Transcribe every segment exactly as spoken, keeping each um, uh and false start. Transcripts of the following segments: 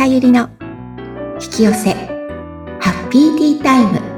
ゆりの引き寄せハッピーティータイム。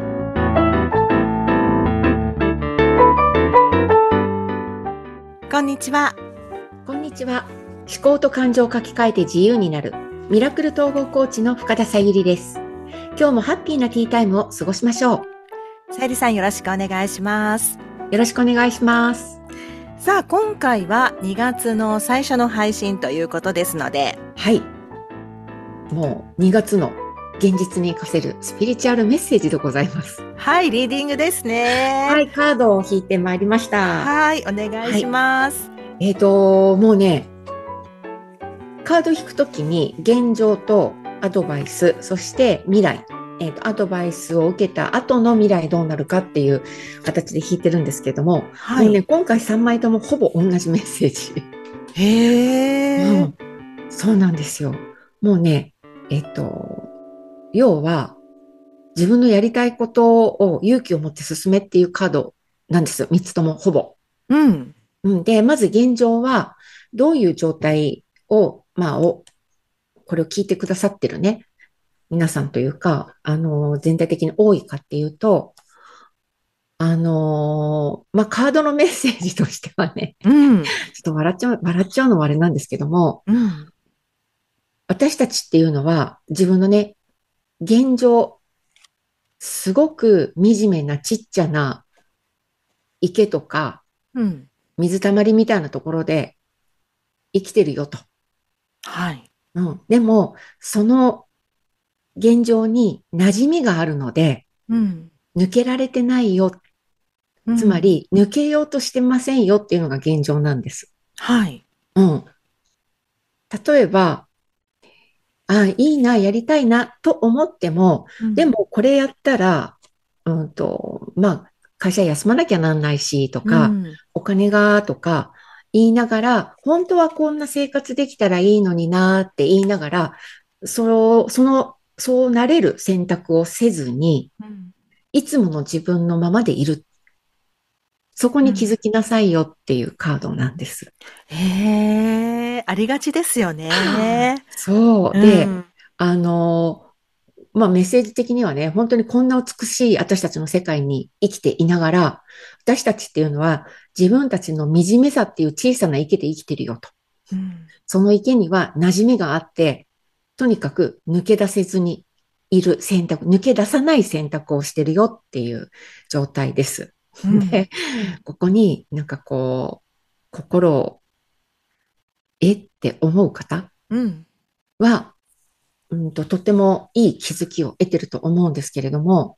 こんにちは。 こんにちは。思考と感情を書き換えて自由になるミラクル統合コーチの深田さゆりです。今日もハッピーなティータイムを過ごしましょう。さゆりさん、よろしくお願いします。 よろしくお願いします。 さあ、今回はにがつの最初の配信ということですので、 はい、もうにがつの現実に活かせるスピリチュアルメッセージでございます。 はい、リーディングですね。 はい、カードを引いてまいりました。 はい、お願いします。 はい、えっと、もうね、カード引くときに現状とアドバイス、そして未来、えっと、アドバイスを受けた後の未来どうなるかっていう形で引いてるんですけども、はい、もうね、今回さんまいともほぼ同じメッセージ。 へー、 うん。そうなんですよ。もうね、えっと、要は自分のやりたいことを勇気を持って進めっていうカードなんですよ。みっつともほぼ。 うん。 で、まず現状はどういう状態を、まあ、を、これを聞いてくださってるね、皆さんというか、あの、全体的に多いかっていうと、あの、まあ、カードのメッセージとしてはね、 うん、ちょっと笑っちゃう、笑っちゃうのはあれなんですけども、 うん、 私たちっていうのは自分のね、現状、すごく惨めなちっちゃな池とか、水たまりみたいなところで生きてるよと。 はい。 うん。でも、その現状に馴染みがあるので、うん、抜けられてないよ。つまり、抜けようとしてませんよっていうのが現状なんです。 はい。 うん。例えば、あ、いいな、やりたいなと思っても、うん、でもこれやったら、うんと、まあ、会社休まなきゃなんないしとか、うん、お金がとか言いながら、本当はこんな生活できたらいいのになって言いながら、その、その、そうなれる選択をせずに、うん、いつもの自分のままでいる。そこに気づきなさいよっていうカードなんです。 うん、へえ、ありがちですよね。 そう。で、うん、あの、まあメッセージ的にはね、本当にこんな美しい私たちの世界に生きていながら、私たちっていうのは自分たちの惨めさっていう小さな池で生きてるよと。うん、その池には馴染みがあって、とにかく抜け出せずにいる選択、抜け出さない選択をしてるよっていう状態です。うん、で、ここになんかこう、心を、えって思う方は、うん、うんと、とってもいい気づきを得てると思うんですけれども、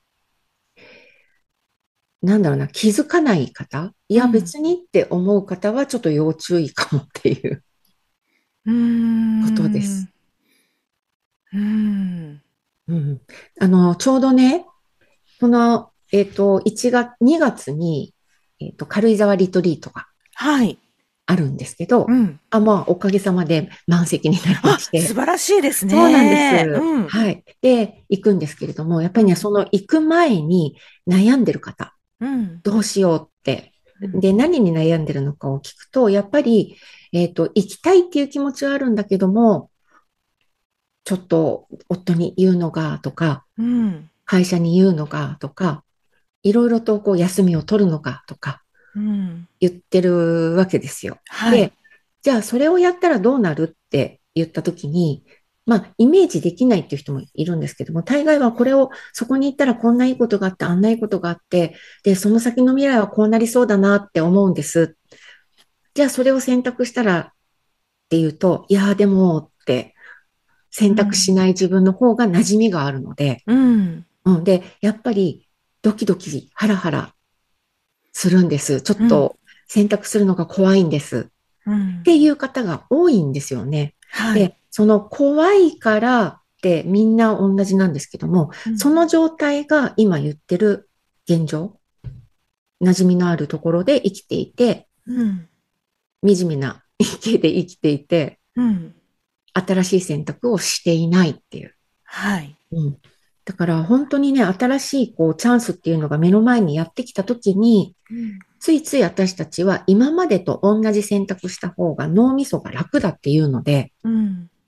なんだろうな、気づかない方、いや別にって思う方はちょっと要注意かもっていうことです。 うーん。 うん、あの、ちょうどね、この、えっと、いちがつ、にがつに、えっと、軽井沢リトリートがあるんですけど、はい、うん、あ、まあ、おかげさまで満席になりまして。 素晴らしいですね。 そうなんです。うん、はい。で、行くんですけれども、やっぱりね、その行く前に悩んでる方、うん、どうしようって。で、何に悩んでるのかを聞くと、やっぱり、えっと、行きたいっていう気持ちはあるんだけども、ちょっと夫に言うのがとか、うん、会社に言うのがとか、いろいろとこう休みを取るのかとか、言ってるわけですよ。はい、で、じゃあそれをやったらどうなるって言ったときに、まあ、イメージできないっていう人もいるんですけども、大概はこれを、そこに行ったらこんないいことがあって、あんないいことがあって、で、その先の未来はこうなりそうだなって思うんです。じゃあそれを選択したらっていうと、いやーでもって選択しない自分の方が馴染みがあるので、うん。うん、で、やっぱりドキドキ、ハラハラするんです。ちょっと選択するのが怖いんです。うん、っていう方が多いんですよね。はい、で、その怖いからってみんな同じなんですけども、うん、その状態が今言ってる現状、馴染みのあるところで生きていて、うん、惨めな池で生きていて、うん、新しい選択をしていないっていう。はい。うん、だから本当にね、新しいこうチャンスっていうのが目の前にやってきたときに、うん、ついつい私たちは今までと同じ選択した方が脳みそが楽だっていうので、うん、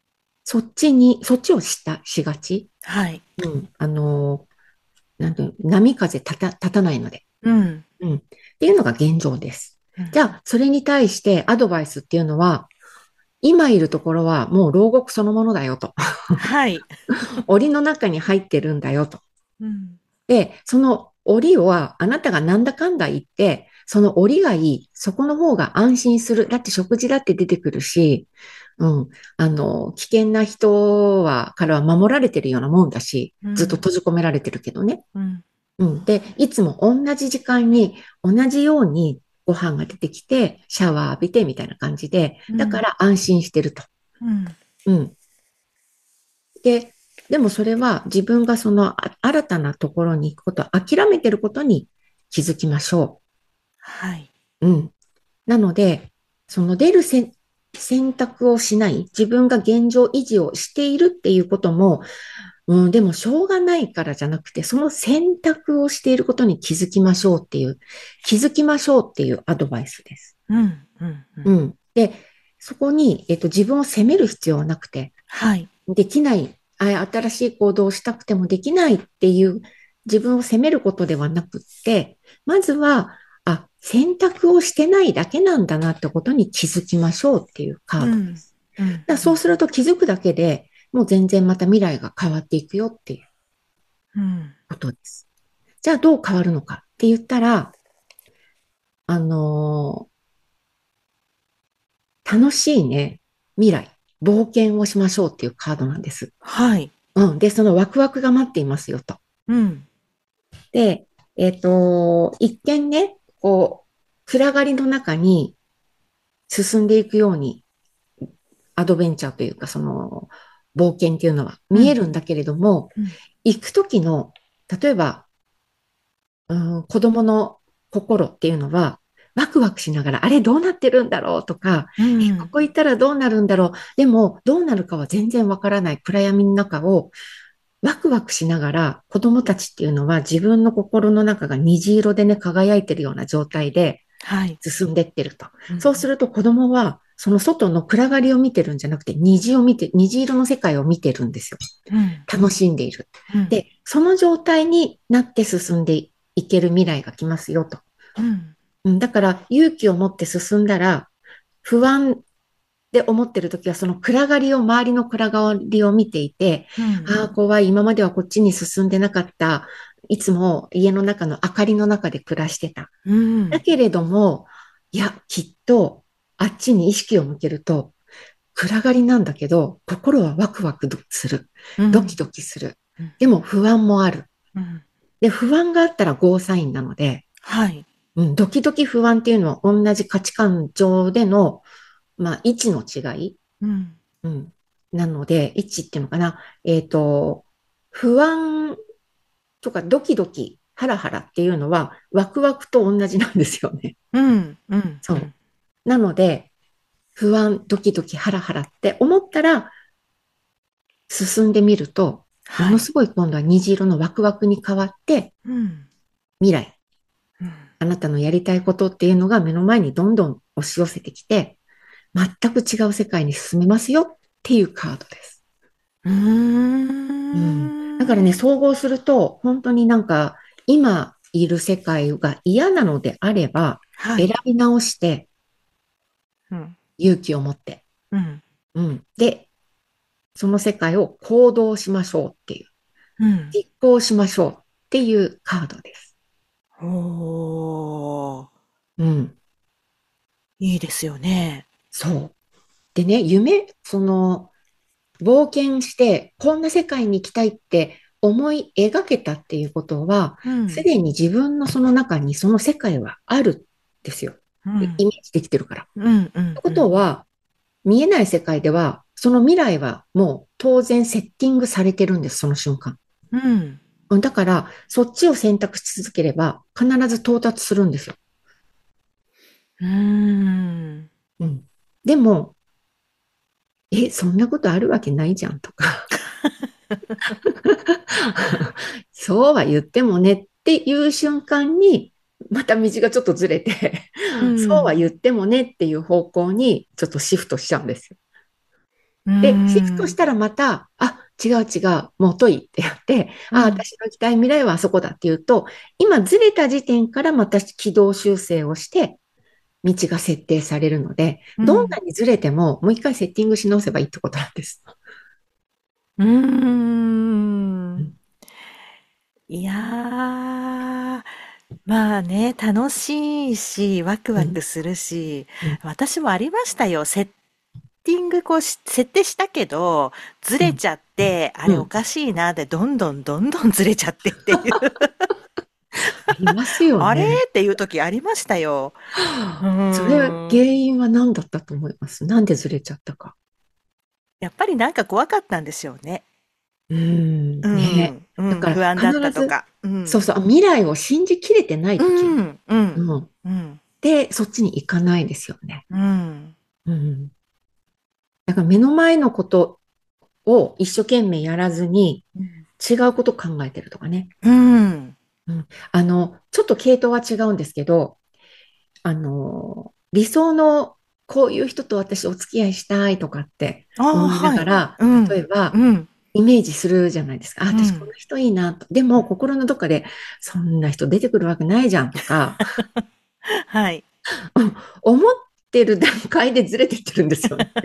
そっちに、そっちをした、しがち。 はい。 うん。あの、なんていうの、波風立た、立たないので。 うん。 うん。っていうのが現状です。 うん、 じゃあ、それに対してアドバイスっていうのは、今いるところはもう牢獄そのものだよと。 はい。 檻の中に入ってるんだよと。 うん。 で、その檻はあなたがなんだかんだ言って、その檻がいい。そこの方が安心する。だって食事だって出てくるし、うん。あの、危険な人は、からは守られてるようなもんだし、ずっと閉じ込められてるけどね。 うん。 うん。で、いつも同じ時間に同じようにご飯が出てきて、シャワー浴びてみたいな感じで、だから安心してると。 うん。 うん。で、でもそれは自分がその新たなところに行くことを諦めてることに気づきましょはい。 う。うん。なので、その出る選択をしない、自分が現状維持をしているっていうことも、うん、でもしょうがないからじゃなくて、その選択をしていることに気づきましょうっていう、気づきましょうっていうアドバイスです。 うん。うん。ううん。 ん。で、そこに、えっと、自分を責める必要はなくて、 はい。 できない、あ新しい行動をしたくてもできないっていう自分を責めることではなくって、まずは、あ、選択をしてないだけなんだなってことに気づきましょうっていうカードでうん。 す。 うん。 だそうすると気づくだけでもう全然また未来が変わっていくよっていううん。 ことです。じゃあどう変わるのかって言ったら、あのー楽しいね、未来、冒険をしましょうっていうカードなんです。 はい。 うん。で、そのワクワクが待っていますよと。 うん。 で、えっと、一見ね、こう、暗がりの中に進んでいくように、アドベンチャーというか、その、冒険っていうのは見えるんだけれども、 うん。 行くときの、例えば、うん、子供の心っていうのは、ワクワクしながら、あれどうなってるんだろうとか、 うえ、こん。 こ行ったらどうなるんだろう。でも、どうなるかは全然わからない暗闇の中を、ワクワクしながら、子供たちっていうのは自分の心の中が虹色でね、輝いてるような状態ではい。 進んでってると。 うん。 そうすると子供は、その外の暗がりを見てるんじゃなくて、虹を見て、虹色の世界を見てるんですよ。 うん。 楽しんでいる。 うん。 で、その状態になって進んでいける未来が来ますよと。 うん。 うん、だから勇気を持って進んだら、不安で思ってるときは、その暗がりを、周りの暗がりを見ていて、 うん。 ああ、怖い、今まではこっちに進んでなかった。いつも家の中の明かりの中で暮らしてた。 うん。 だけれども、いや、きっと、あっちに意識を向けると、暗がりなんだけど、心はワクワクする。 うん。 ドキドキする。でも不安もある。 うん。 で、不安があったらゴーサインなので、 はい。 うん、ドキドキ不安っていうのは同じ価値観上での、まあ、位置の違い。 うん。 うん。なので、位置っていうのかな。えっと、不安とかドキドキ、ハラハラっていうのは、ワクワクと同じなんですよね。 うん。うん。 そう。なので、不安、ドキドキ、ハラハラって思ったら、進んでみると、もはい。 のすごい今度は虹色のワクワクに変わって、 うん。 未来、 うん。 あなたのやりたいことっていうのが目の前にどんどん押し寄せてきて、全く違う世界に進めますよっていうカードです。 うーうん。だからん。 ね、総合すると、本当になんか、今いる世界が嫌なのであれば、選はい。 び直して、 うん。 勇気を持って、 うん。 うん。で、その世界を行動しましょうっていう、 うん。 実行しましょうっていうカードです。 おー。 うん。 いいですよね。 そう。でね、夢、その、冒険して、こんな世界に行きたいって思い描けたっていうことは、 うん。 すでに自分のその中にその世界はあるんですよ。 うん。 イメージできてるから。 うん。うん。 ってこうん。 とは、見えない世界では、その未来はもう当然セッティングされてるんです、その瞬間。 うん。 だから、そっちを選択し続ければ、必ず到達するんですよ。 うーん。 うん。でも、え、そんなことあるわけないじゃんとかそうは言ってもねっていう瞬間に、また道がちょっとずれてうそうはん。 言ってもねっていう方向にちょっとシフトしちゃうんですよ。 うで、シフトん。 したらまた、あ、違う違う、もうといってやって、あ、 うん。 私の行きたい未来はあそこだっていうと、今ずれた時点からまた軌道修正をして、道が設定されるので、 うん。 どんなにずれても、もう一回セッティングし直せばいいってことなんです。 うーん。 うん、 いやー、まあね、楽しいし、ワクうん、 ワクするし、 うん、 私もありましたよ。セッティングこうし、設定したけど、ずうん、 れちゃって、あうん。 れおかしいなで、どんどんどんどんずれちゃってっていう、 ありますよあれね。 っていう時ありましたよ。うそれ、 ーん。 原因は何だったと思います？なんでずれちゃったか。 やっぱりなんか怖かったんでしょうね。 うーん、 うね。 ん、うん、 だから不安だった必ず、 とか。うん。 そうそう、未来を信じきれてないう時、 ん、うん、 うん。 うん、 で、そっちに行かないですよね。 うん。 うん。だから目の前のことを一生懸命やらずに、 うん。 違うこと考えてるとかね。 うん。 うん。あの、ちょっと系統は違うんですけど、あの、理想のこういう人と私お付き合いしたいとかってああ、 思いなはい。 がら、 うん、 例えば、 うん、 イメージするじゃないですか。あ、 うん。 私この人いいなと。でも、心のどっかで、そんな人出てくるわけないじゃんとか、 はい。 うん思ってる段階でずれてってるんですよね。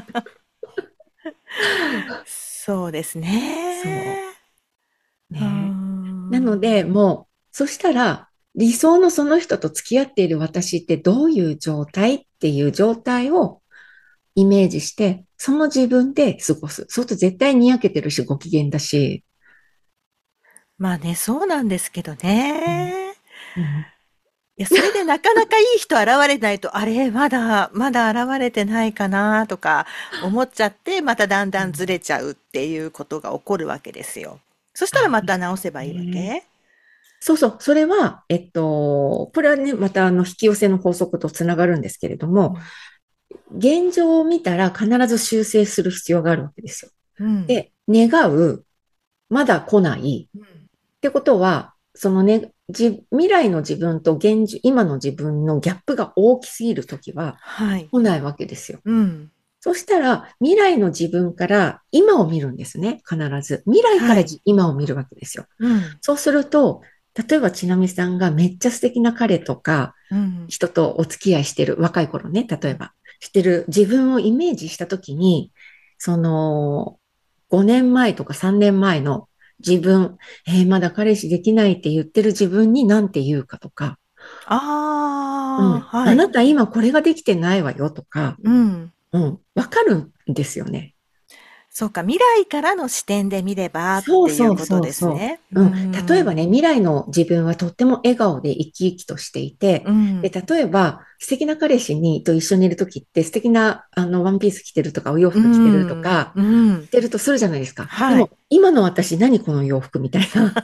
そうですそね。 う。 うーね。なので、 ん。 もう、そしたら、理想のその人と付き合っている私ってどういう状態っていう状態をイメージして、その自分で過ごす。そうすると絶対にやけてるし、ご機嫌だし。 まあね、そうなんですけどうん、 ね。 うん、 いや、それでなかなかいい人現れないと、あれ、まだ、まだ現れてないかなとか思っちゃって、まただんだんずれちゃうっていうことが起こるわけですよ。そしたらあ、 また直せばいいわね。 け？ そうそう。それは、えっと、これはね、またあの、引き寄せの法則とつながるんですけれども、 うん。 現状を見たら必ず修正する必要があるわけですよ。 うん。 で、願う、まだ来ないうん。 ってことは、そのね、じ、未来の自分と現実、今の自分のギャップが大きすぎるときははい。 来ないわけですよ。 うん。 そしたら、未来の自分から今を見るんですね、必ず。未来かはい。 ら今を見るわけですよ。 うん。 そうすると、例えばちなみさんがめっちゃ素敵な彼とか、 うん。 人とお付き合いしてる、若い頃ね、例えば、してる自分をイメージしたときに、その、ごねんまえとかさんねんまえの自分、えーまだ彼氏できないって言ってる自分に何て言うかとか、うああ、 ん、あはい。 なた今これができてないわよとか、 うん。 うん、わかるんですよね。 そうか、未来からの視点で見ればっそうていうそうそうことですそね。うう。うん。例えばん。 ね、未来の自分はとっても笑顔で生き生きとしていて、で、 うん。 例えば素敵な彼氏にと一緒にいるときって素敵なあのワンピース着てるとかお洋う服着てるとん。 か、 うん。 してるとするじゃないですか。ではい。 も、今の私何この洋服みたいな。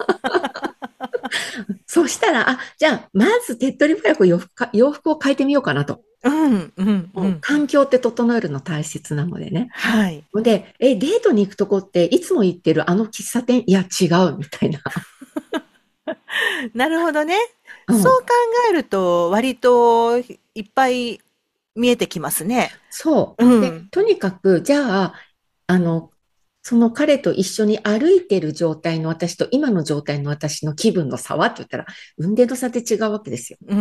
そうしたら、あ、じゃあ、まず手っ取り早く洋服か、洋服を変えてみようかなと。 うん、うん、ううん、 ん。 環境って整えるの大切なのでね。 はい。 で、え、デートに行くとこっていつも行ってるあの喫茶店いや、違うみたいな。 なるほどね。 うん。 そう考えると、割といっぱい見えてきますね。 そう。で、 うん。 とにかく、じゃあ、あの、その彼と一緒に歩いてる状態の私と今の状態の私の気分の差はって言ったら、運転の差って違うわけですよ。 うん。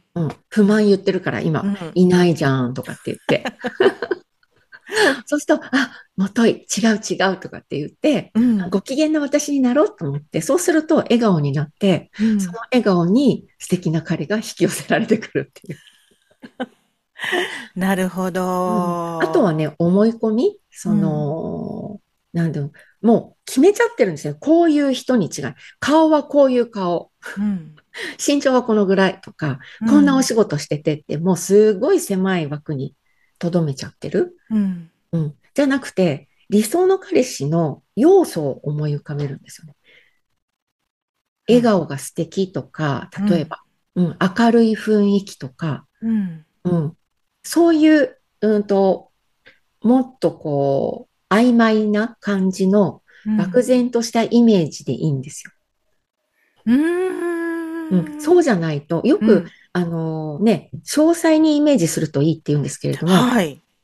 うん。不満言ってるから今、 うん。 いないじゃんとかって言って。そうすると、あ、もとい、違う違うとかって言って、 うん。 ご機嫌な私になろうと思って、そうすると笑顔になって、 うん。 その笑顔に素敵な彼が引き寄せられてくるっていう。 なるほうん。あとど。 はね、思い込み、そうん。 の、なんでも、もう決めちゃってるんですよ。こういう人に違い。顔はこういう顔。 うん。 身長はこのぐらいとか、こんなおうん。 仕事しててって、もうすごい狭い枠に留めちゃってる。 うん。 うん。じゃなくて、理想の彼氏の要素を思い浮かべるんですよね。 うん。 笑顔が素敵とか、 うん。 例えば、うん、明るい雰囲気とか、 うん。 うん、そういう、うんと、もっとこう、曖昧な感じのうん。 漠然としたイメージでいいんですよ。 ううん、 ーん。 そうじゃないと、よく、 うん。 あのね、詳細にイメージするといいって言うんですけれども、 はい。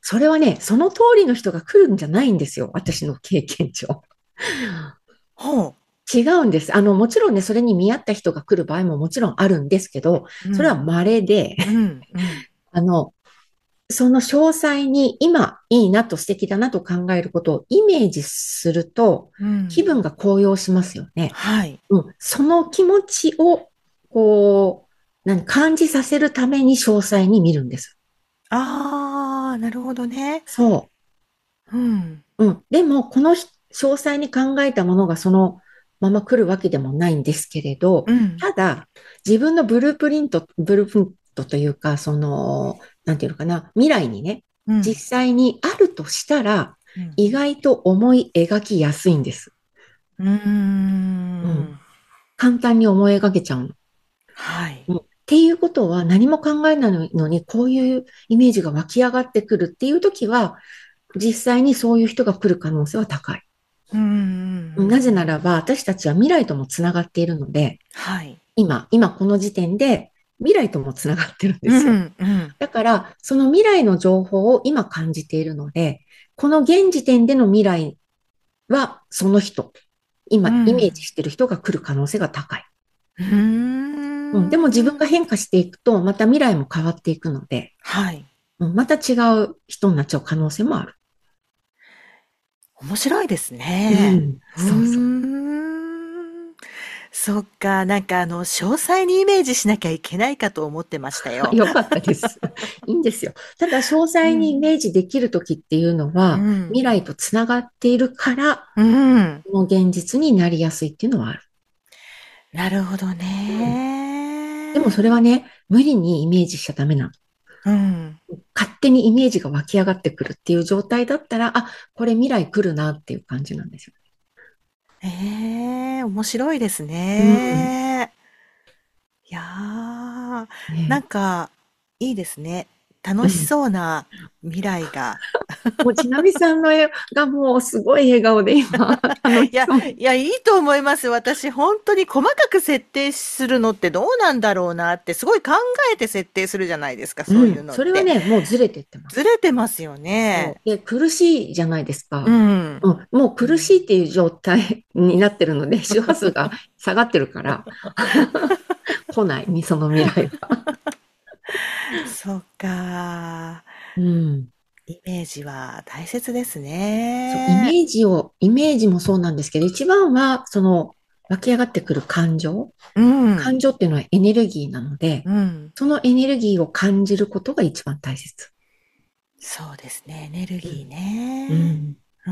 それはね、その通りの人が来るんじゃないんですよ。私の経験上。 ほ違うんです。あの、もちろんね、それに見合った人が来る場合ももちろんあるんですけど、 う。うん。 それは稀で、 うん。うん。 あの、その詳細に今いいなと素敵だなと考えることをイメージするとうん。 気分が高揚しますよね。 はい。 うん、その気持ちをこう、何、感じさせるために詳細に見るんです。 ああ、なるほどね。 そうん。 う。うん。でも、この詳細に考えたものがそのまま来るわけでもないんですけれど、 うん。 ただ、自分のブループリント、ブループリントというか、その、なんていうのかな、未来にね、実うん。 際にあるとしたら、 うん。 意外と思い描きやすいんです。 うーうん。 ん。 簡単に思い描けちゃうの。 はい。 うん。っていうことは何も考えないのに、こういうイメージが湧き上がってくるっていう時は、実際にそういう人が来る可能性は高い。 うんうんうんなぜうん。 ならば、私たちは未来ともつながっているので、 はい。 今、今この時点で未来ともつながってるんでうすよ。 んうん。 だから、その未来の情報を今感じているので、この現時点での未来はその人、 う今イメージん。 している人が来る可能性が高い。 うーうん、でも自分ん。 が変化していくと、また未来も変わっていくので、 はい。 うん、また違う人になっちゃう可能性もある。 面白いですうね。 ん、 うそうそう。 ーん。そっか、なんかあの、詳細にイメージしなきゃいけないかと思ってましたよ。 よかったです。いいんですよ。ただ、詳細にイうん。 メージできるときっていうのは、未うん。 来とつながっているから、 うん。 この現実になりやすいっていうのはある。 なるほどうん。でもね。 それはね、無理にイメージしちゃダメなの。 うん。 勝手にイメージが湧き上がってくるっていう状態だったら、あ、これ未来来るなっていう感じなんですよ。 ええ、面白いですうん。 ね。いやー、なんね。 か、いいですね。楽しうん。 そうな未来が。 もうちなみさんの絵がもうすごい笑顔で今、楽しいや、 そうに。 いや、いいと思います。私、本当に細かく設定するのってどうなんだろうなって、すごい考えて設定するじゃないですか、そういううん。 のって。 それはね、もうずれてってます。 ずれてますよね。 そう。で、苦しいじゃないですうか。 ん。 うん。もううん。 苦しいっていう状態になってるので、周波数が下がってるから、来ない、その未来は。 そっか。 うん。 イメージは大切ですそう、イメね。 ージを、イメージもそうなんですけど、一番は、その、湧き上がってくる感情。 うん。 感情っていうのはエネルギーなので、 うん。 そのエネルギーを感じることが一番大切。 そうですね。エネルギーうん。うね。 ん。 うん。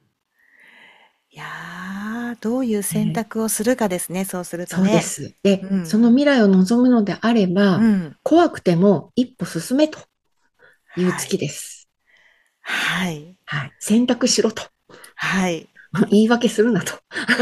いやー、どういう選ね、 択をするかですね。そうするとね。 そうです。で、そうん。 の未来を望むのであれば、 うん。 怖くても一歩進めというはい。 月です。 はい。 はい。選択しろと。 はい。 言い訳するなと。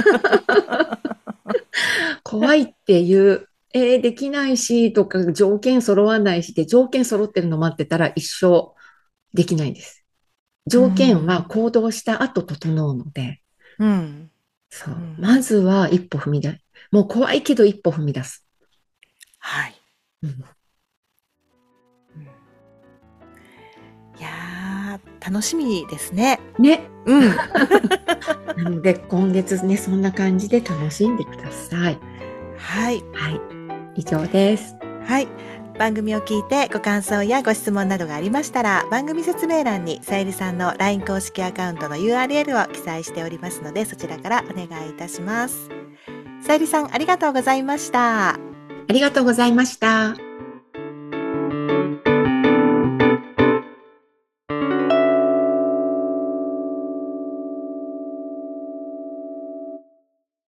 怖いっていう、えーできないし、とか条件揃わないしで、条件揃ってるの待ってたら一生できないです。 う条件はん。 行動した後整うので、 うん。 そう。 うん。 まずは一歩踏み出す。もう怖いけど一歩踏み出す。 はい。 うん、 うん、いやー、楽しみですね。 ね。 うん。 なので、今月ね、そんな感じで楽しんでください。 はい。 はい。以上です。 はい。番組を聞いてご感想やご質問などがありましたら、番組説明欄にさゆりさんの ライン 公式アカウントの ユーアールエル を記載しておりますので、そちらからお願いいたします。さゆりさん、ありがとうございました。 ありがとうございました。